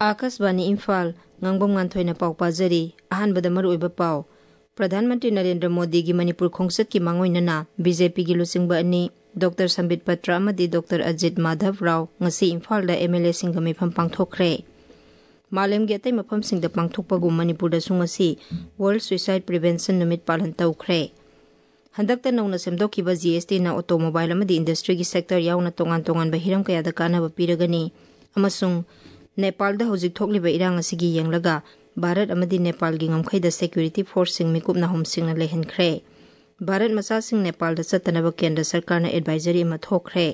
Akashvani Imphal ngangbom nganthoi pau pajari ahanbada maruiba pau Pradhan Mantri Narendra Modi gi Manipur khongsat ki mangoinana BJP gi lusingba ani Dr Sambit Patra amadi Dr Ajit Madhav Rao ngasi Imphal da MLA singa mifam pangthokre Malem gi atai mafam singda pangthokpa gu Manipur da sungasi World Suicide Prevention Numit palan tawkhre Handakta nauna semdokhiba GST na automobile amadi industry gi sector yauna tongan ba hiram kaya da kanaba piragani amasung Nepal da hojik thokliba irang asigi yenglaga Bharat amadi Nepal gi ngamkhai da security force sing mikup na hom sing na lehin khre Bharat masa sing Nepal da chatanaba kendra sarkar na advisory ma thokre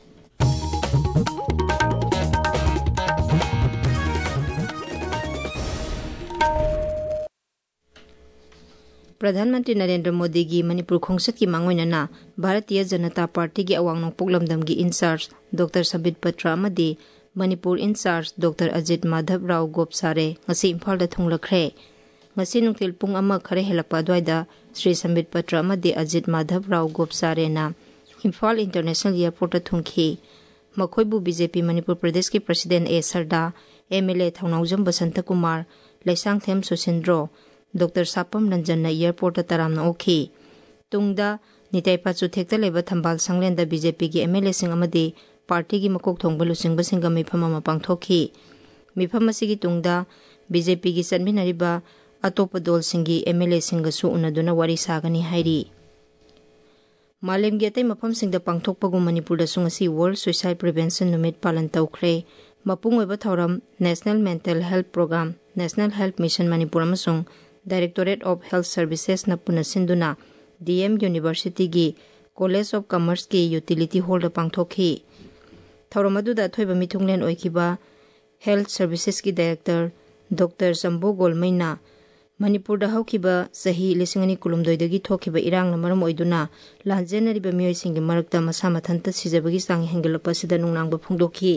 Pradhan Mantri Narendra Modi gi Manipur khongsat ki mangoinana Bharatiya Janata Party gi awang puklamdam gi in charge Dr Sambit Patra amadi Manipur in charge Dr Ajit Madhav Rao Gopsare ngasi Imphal da thunglakre ngasi nungtil pung ama khare helapa dwaida Sri Sambit Patra amadi Ajit Madhav Rao Gopsare na Imphal International Airport ta thungki makhoibu BJP Manipur Pradesh ki President A Sarda MLA Thaunaujam Basanta Kumar Laisangthem Susindro Dr Sapam Ranjan na airport ta taramna okhi tungda Nitai Pachu thekta leba thambal sanglen da BJP ki MLA sing amadi party gi makok thongba lusingba singa mifam ama pangthokhi mifam asigi tungda BJP gi sanminariba atopa dol singi MLA singa su unaduna wari sagani hairi Malem gi atai mafam singda pangthokpa gu Manipur da sungasi World Suicide Prevention Numit palan tawkhre mapung oiba thoram National Mental Health Program National Health Mission Manipur amasung Directorate of Health Services na punasinduna DM University gi College of Commerce ki Utility Hall da pangthokhi Thauramadu thoiba mithunglen oikiba Health Services ki Director Dr Sambo Golmaina Manipur da haukiba sahi lisingani kulumdoi dagi thokiba irang na maram oiduna lanjenari ba mioi singi marakta masa mathanta sijabagi sang hengelapa sida nungnangba phungdokhi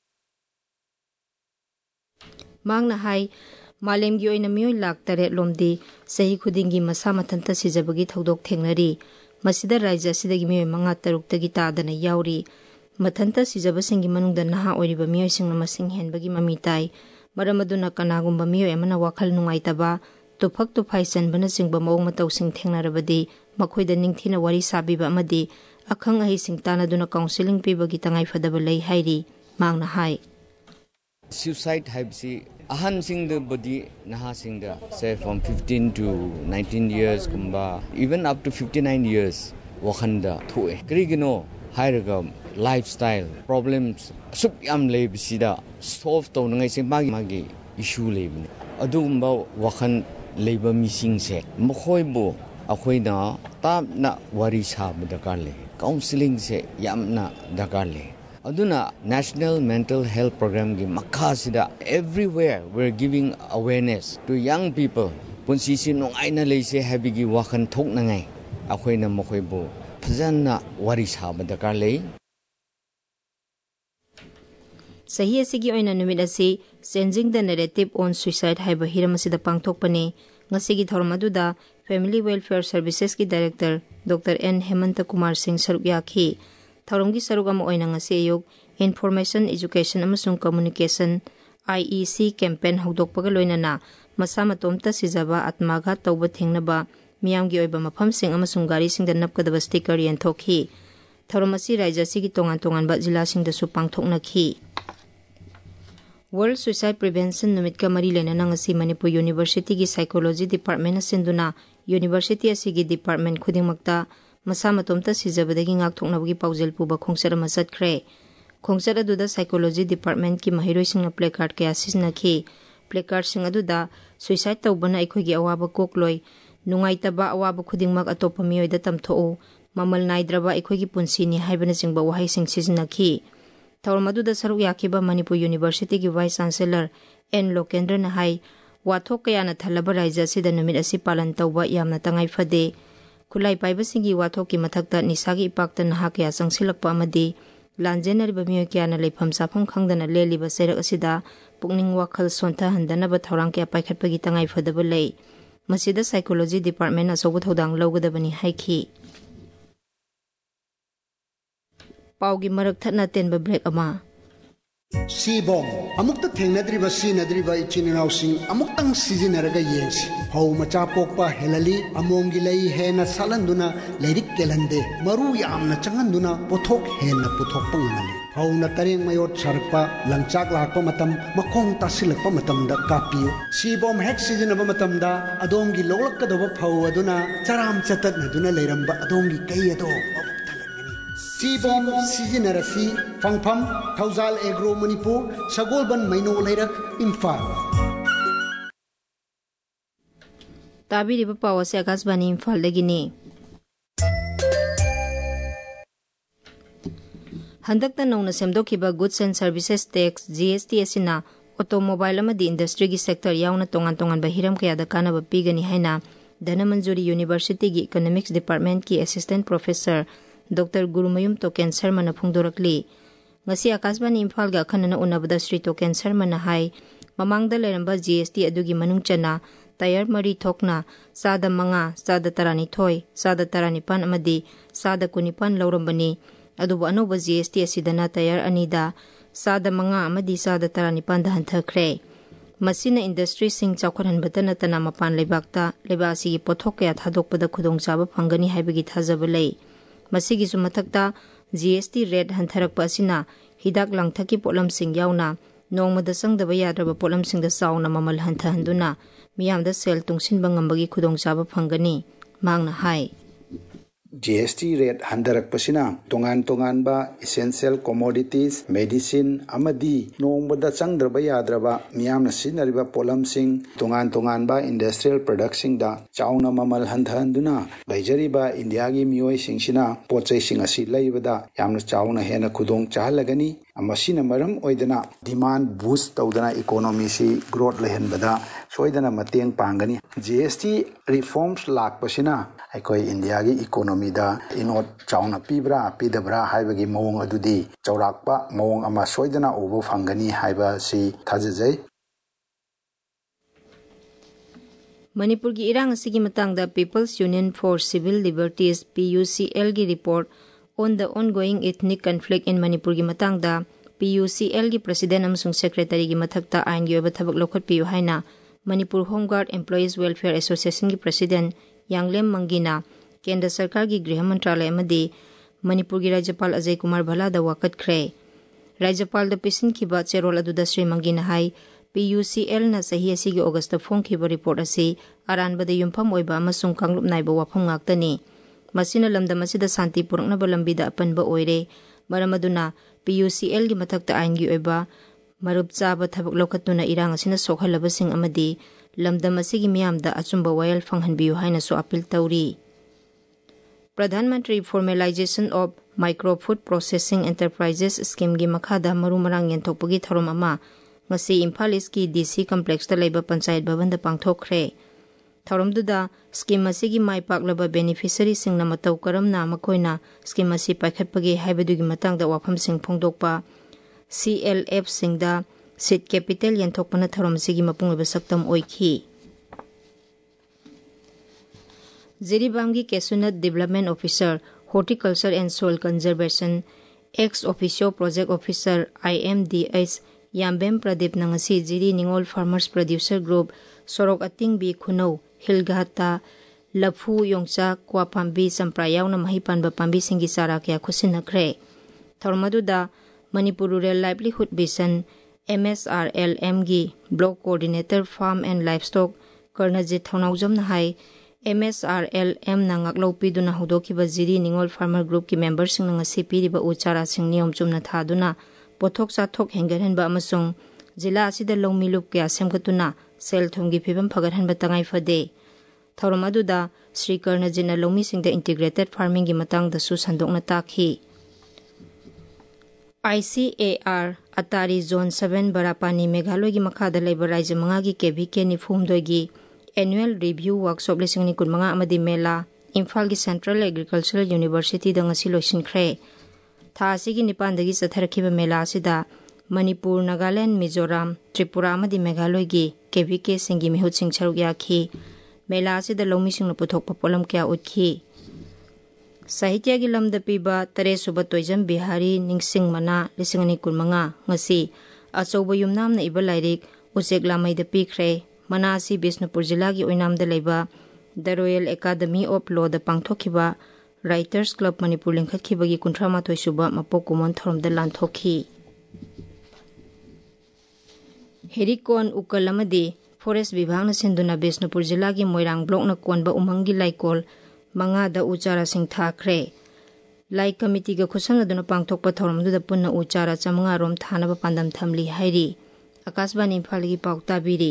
mangna hai Malem gi oina mioi lak tare lomdi sahi khudingi masa mathanta sijabagi thodok thengnari masida raija sidagi mioi manga taruk tagi tadana yauri Mathanta sijaba singi manungda naha oiriba mioi singna masing henbagi mamitai maramaduna kanagumba mioi amana wakhal nungaitaba tufak tufai sanbana singba mawng matau sing thengnarabadi makhoida ningthina wari sabiba amadi akhang ahi singtana duna counseling pibagi tangai fadaba lei hairi mangna hai Suicide haibsi ahan singda body naha singda say from 15 to 19 years kumba even up to 59 years wakhanda thoe krigino hairaga lifestyle problems sup yam leibsida solve tawningai se magi issue leibni adugumba wakhan leiba missing se mokhoibo akhoina tapna wari sabu dakar le counseling se yamna dakar le aduna National Mental Health Program gi makhasida everywhere we're giving awareness to young people punsi si nongaina leise habigi wakhan thoknangai akhoina mokhoibo phajana wari sabu dakar le Sahi asigi oina numit asi changing the narrative on suicide haiba hiram asida pangthokpani ngasigi thormaduda Family Welfare Services ki Director Dr N Hemanta Kumar Singh saruk yakhi thoromgi saruk ama oina ngasi ayuk Information Education amasung Communication IEC campaign hawdokpaga loinana masa matomta sijaba atmaghat tawba thengnaba miyamgi oiba mafam sing amasung gari singda napkadaba sticker yenthokhi thoromasi raija sigi tongan ba jila singda su pangthoknakhi World Suicide Prevention Numit ka mari lena ngasi Manipur University gi Psychology Department asinduna University asigi department khudingmakta masa matomta sijabadagi ngak thoknabagi paujel puba khongsara masat khre khongsara duda Psychology Department ki mahiroi singna placard kaya sisnakhi placard sing aduda suicide tawbana aikhoigi awaba kokloi nungaitaba awaba khudingmak atopa miyoida tamthou mamal naidraba aikhoigi punsini haibana singba wahai sing sisnakhi Thormaduda saruk yakiba Manipur University ki Vice Chancellor N Lokendra na hai wathok kaya na thalaba raija sida numit asi palan tawba yamna tangai fade khulai paiba singi wathok ki mathakta nisagi ipakta naha kaya sangsilakpa amadi lanjenariba miyo kaya na leifam safam khangdana leliba serak asida pukning wakhal sontha handanaba thorang kaya paikhatpagi tangai fadaba lei masida Psychology Department asoba thodang lawgadabani haiki Paugi marak thana tenba break ama Sibong amukta thengnadriba sinadriba ichininausing amuktang sizinaraga yensi hau macha pokpa helali amongi lei hena salanduna leirik kelande maru yamna changanduna pothok hena pothok panganali hauna tareng mayot sarpa langchak lakpa matam makong tasilakpa matamda kapiyo sibom hek sizinaba matamda adongi loglakkadoba phau aduna charam chatat naduna leiramba adongi kayado Sibom sizinarasi fangpham Thauzal Agro Manipur Sagolban Maino Leirak Imphal Tabiriba pawase Akashbani Imphal dagini Handakta nauna semdokhiba Goods and Services Tax GST asina automobile amadi industry gi sector yauna tongan ba hiram kayada kanaba pigani haina Dhanamanjuri University gi Economics Department ki Assistant Professor Dr. Gurumayum Token Sharma na phungdorakli ngasi Akashbani Imphal ga khanana unabada Sri Token Sharma na hai mamangda leramba GST adugi manungchana tayar mari thokna sada manga sada tarani thoi sada tarani pan amadi sada kunipan laurambani adubu anoba GST asidana tayar anida sada manga amadi sada tarani pan dahan thakre masina industry sing chawkhan batana tana mapan lebakta lebasi gi pothok ya thadokpada khudongchaba phangani haibagi thajabalei masigi su mathakta GST rate hantharakpa asina hidak langthaki polam sing yauna nongmada sangdaba yadraba polam sing da sauna mamal hanthahanduna miyamda sel tungsinba ngambagi khudongchaba phangani mangna hai GST rate handarakpasina tongan ba essential commodities medicine amadi nongbada changdraba yadraba miyamna sinariba polamsing tongan ba industrial production da chauna mamal handhanduna laijariba India gi miyoi singsina pochai sing asi laibada yamna chauna hena khudong chahalagani amasina maram oidana demand boost tawdana economy si growth lehenbada soidana mateng pangani GST reforms lakpasina aikoi India gi economy da inot chauna pibra pidabra haibagi mawong adudi chaurakpa mawong ama soidana ubu fangani haiba si thajajai Manipur gi irang asigi matangda People's Union for Civil Liberties PUCL gi report on the ongoing ethnic conflict in Manipur gi matangda PUCL gi president amsung secretary gi mathakta ain gi oba thabak lokhat piyu haina Manipur Home Guard Employees Welfare Association gi president Yanglem Mangina Kendra Sarkar gi Griha Mantralaya amadi Manipur gi Rajyapal Ajay Kumar Bhala da wakat khre Rajyapal da pisin khiba cherol aduda Sri Mangina hai PUCL na sahi asigi August da phone khiba report asi aranba da yumpham oiba amasung kanglup naiba wafam ngaktani masina lamda masida santi purakna balambi da apanba oire maramaduna PUCL gi mathakta ain gi oiba marup chaba thabak lokatuna irang asina sokhalabasing amadi lamdam asigi miyamda achumba wayal fanghanbiyu haina so appeal tawri Pradhan Mantri Formalization of Micro-Food Processing Enterprises Scheme gi makhada marumarang yenthokpagi tharom ama ngasi Imphal East ki DC Complex ta leiba Panchayat Bhavan da pangthokkhre tharomduda scheme asigi maipaklaba beneficiary singna matau karamna makoina scheme asi paikhatpagi haibadugi matangda wafam sing phongdokpa CLF singda seed capital yenthokpana tharom sigi mapungiba saktam oikhi Ziribamgi Kesunat Development Officer Horticulture and Soil Conservation ex officio project officer IMDS Yambem Pradeep nangasi Jiri Ningol Farmers Producer Group Sorok Ating Bi Khunau Hilgata Laphu Yongcha Kwa Pambi Samprayaw na mahipanba pambi singi sara kya khusinakre Thormaduda Manipur Rural Livelihood Vision MSRLM gi Block Coordinator Farm and Livestock Karnajit Thonawjam na hai MSRLM na ngaklo piduna hodokhiba Jiri Ningol Farmer Group ki members sing ngasi piriba uchara sing niyom chumna thaduna pothok chathok hengerhenba amasung jila asida longmi lup kya semgatuna sel thumgi phibam phagarhanba tangai phade thaurumaduda Sri Karnajina longmi singda integrated farming gi matang da su sandokna takhi ICAR Atari Zone 7 Barapani Meghalaya gi makhada leiba raijya manga gi KVK ni phumdoi gi annual review workshop lising ni kunmanga amadi mela Imphal gi Central Agricultural University da ngasi loisinkhre tha asigi nipandagi satharakhiba mela asida Manipur Nagaland Mizoram Tripura amadi Meghalaya gi KVK singi mihut sing charuk yakhi mela asida longmi singna puthokpa polam kya utkhi साहित्य की lambda पीबा 3 तोइजम बिहारी निंगसिंग मना 2015 ngasi अचौबा युमनामना इबा lyric उचेक लामैदा पीख्रे मना असि बिष्णुपुर जिला की ओइनामदा लेबा the Royal Academy of Law दा पांगथोखिबा राइटर्स क्लब मणिपुर लिंखतखिबगी 38 सुबा मपोक कुमन थोरमदा लांथोखि हेरिकोन उकल अमदी फॉरेस्ट विभाग न सिंधुना बिष्णुपुर जिला की मोइरांग ब्लॉक न कोनबा उमंगी लाइकोल मंगादा उचारा सिंह थाखरे लाई कमिटी का खुसंगदुना पांगथोकपा थोरमदुदा पुन्ना उचारा 500 रोम थानबा पांदम थमली हाइरी आकाशवाणी इम्फाल की पाउता बीरी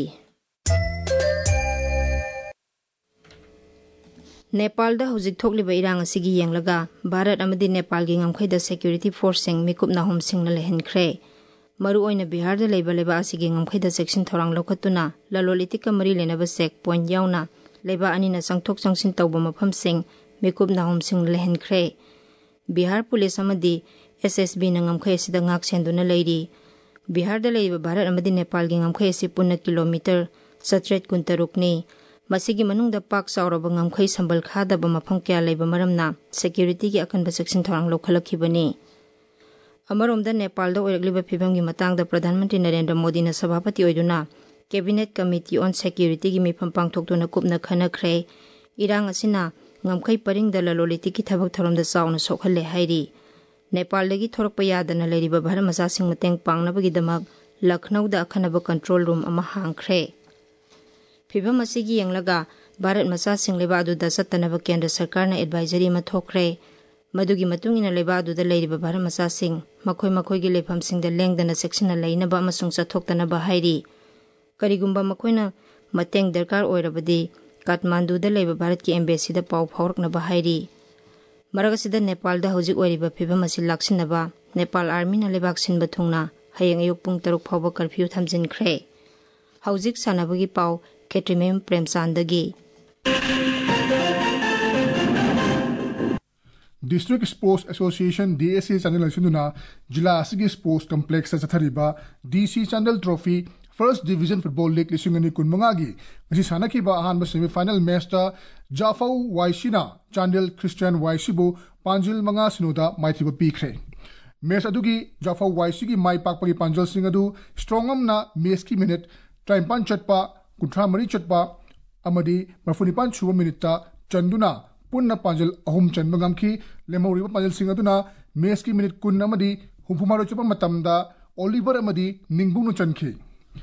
नेपाल दा हुजिक थोकलिबा इरांग असिगी येंगलगा भारत अमदी नेपाल की ngमखैदा सिक्योरिटी फोर्स सिंग मिकुपना होम सिंगना लेहनख्रे मरु ओइना बिहार दा लेबा असिगी ngमखैदा सेक्शन थोरांग लौखतुना ललोलितिका मरी लेनबा चेक पॉइंट यावना लेबा अनिना संगथोक संगसिन तौबा मफम सिंग मिकुपना होम सिंग लेहनख्रे बिहार पुलिस अमदी एसएसबी न ngमखै सिदा ngak सेंदुना लेरी बिहार दा लेबा भारत अमदी नेपाल की ngमखै सि पुन्ना किलोमीटर 713 नि मसिगी मनुंगदा पाक सावरबा ngमखै संबल खादबा मफम क्या लेबा मरमना सिक्योरिटी की अखनबा सेक्शन थोरांग लौखलखिबनी अमरोमदा नेपाल दा ओइरगलिबा फिबमगी मतंगदा प्रधानमंत्री नरेंद्र मोदी न सभापति ओइदुना कैबिनेट कमिटी ऑन सिक्योरिटी की मिफम पांगथोकतुना कुपना खनख्रे इरांग असिना ngमखै परिंगदा ललोलिति की थबक थरमदा चावना सोखले हाइरी नेपाल दगी थोरकपा यादना लेरिबा भारत मचासिंग मतेंग पांगनबगीदमक लखनऊ दा अखनबा कंट्रोल रूम अमा हांगख्रे फिबम असिगी यंगलगा भारत मचासिंग लेबा अदुदा सत्तनबा केंद्र सरकार ना एडवाइजरी मा थोखरे मदुगी मतुंगिना लेबा अदुदा लेरिबा भारत मचासिंग मखोय मखोयगी लेफमसिंगदा लेंगदना सेक्शन लेनबा अमसुंग चथोक्तनबा हाइरी करिगुंबा मखोयना मतेंग दरकार ओइरबदी काठमांडूदा लेबा भारत की एम्बेसी दा पाव फावरकनबा हाइरी मरगसिदा नेपाल दा हौजिक ओइरिबा फिबम असि लाक्सिनबा नेपाल आर्मी ना लेबाक सिनबा थुंगना हयेंग अयुक पुंग 3 फावबा कर्फ्यू थमजिनख्रे हौजिक सानबगी पाव केट्रिमेम प्रेमचांदगी district sports association DSA channel सिंधुना जिला असगी स्पोर्ट्स कॉम्प्लेक्स चथरिबा DC channel trophy first division football league 2015 की ngasi sanakhiba ahanba semi-final match ta Jafau Waishina Chandel Christian Waishibu Panjil manga sinuda maithiba pikre match adugi Jafau Waishi ki mai pakpagi Panjil sing adu strongam na match ki minute 53 chatpa 13 chatpa amadi 45 chuba minute ta chanduna punna Panjil ahum chanba ngamki lemoriba Panjil sing aduna match ki minute kun amadi 34 chuba matamda Oliver amadi ningbunu chankhi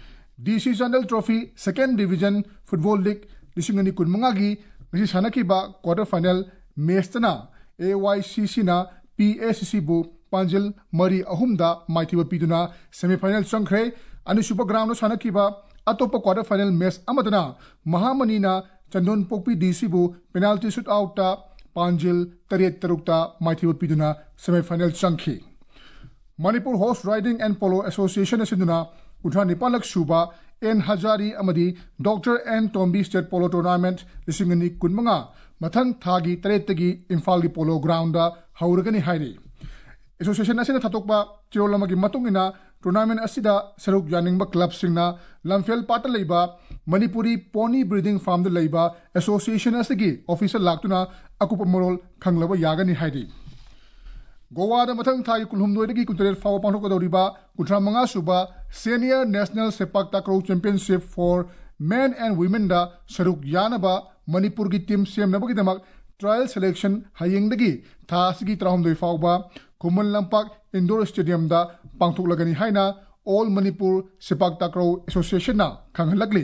DC Channel Trophy Second Division Football League 2015 gi ngasi sanakhiba quarter final match tana AYCC na PSCC bu Panjil Mari ahumda maithiba piduna semi final changkhre ani super ground no sanakhiba atopa quarter final match amadana Mahamani na Chandon Pokpi DC bu penalty shootout ta Panjil 3-3 ta maithiba piduna semi final changkhi Manipur Horse Riding and Polo Association asiduna Uthra Nipalak Suba N Hazari Amadi Dr. N Tombi State Polo Tournament 2015 Mathang Thagi Taretagi Imphal gi Polo Ground da hauragani hairi Association asina thatokba chirolamagi matungina tournament asida saruk yaningba club singna Lamphel Pata leiba Manipuri Pony Breeding Farm da leiba Association asigi officer laktuna akupa morol khanglaba yagani hairi Goa da mathang thai kulhumdoi dagi kuntaret fawa panthok doriba 35 suba Senior National Sepak Takraw Championship for Men and Women da saruk yanaba Manipur gi team semnabagi damak trial selection hayengdagi thasigi trahumdoi fawba Kumal Lampak Indoor Stadium da panthok lagani haina All Manipur Sepak Takraw Association na khanghalagli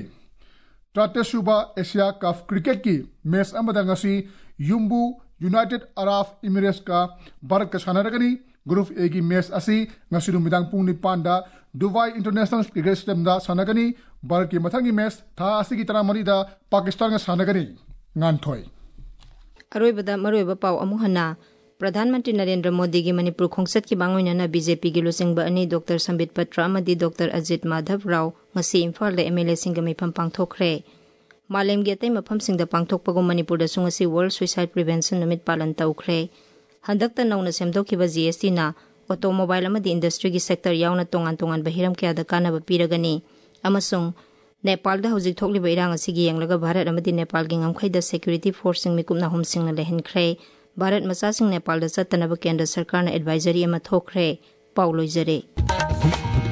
30 suba Asia Cup Cricket ki match amada ngasi Yumbu United Arab Emirates ka Bharat ka sanaragani Group A ki match asi ngasiru midang pung nipan da Dubai International Cricket Stadium da sanagani Bharat ki mathangi match tha asi ki taramari da Pakistan ka sanagani nganthoi अरोइबदा मरोइबा पाव अमुहना प्रधानमंत्री नरेंद्र मोदी की मणिपुर खोंगसत की बांगोइना BJP की लुसिंगबा अनि doctor Sambit Patra अमदी doctor Ajit Madhav Rao ngasi imphal da MLA singa mifam pangthokre मालेम गे अतै मफमसिंग दा पांगथोकपगो मणिपुर दा सुंगसी वर्ल्ड सुसाइड प्रिवेंशन नुमित पालन तौख्रे हंदकता नौना सेमदोखिबा GST ना ऑटोमोबाइल अमदी इंडस्ट्री की सेक्टर यावना तोंगान तोंगान बहिरम क्या दा कानबा पिरगनी अमसुंग नेपाल दा हौजिक थोकलिबा इरांग असिगी यंगलगा भारत अमदी नेपाल गी ngमखै दा सिक्योरिटी फोर्स सिंग मिकुमना होमसिंग ना लेहनख्रे भारत मचासिंग नेपाल दा चतनब केंद्र सरकार ना एडवाइजरी अमा थोखरे पाउ लोइजरे।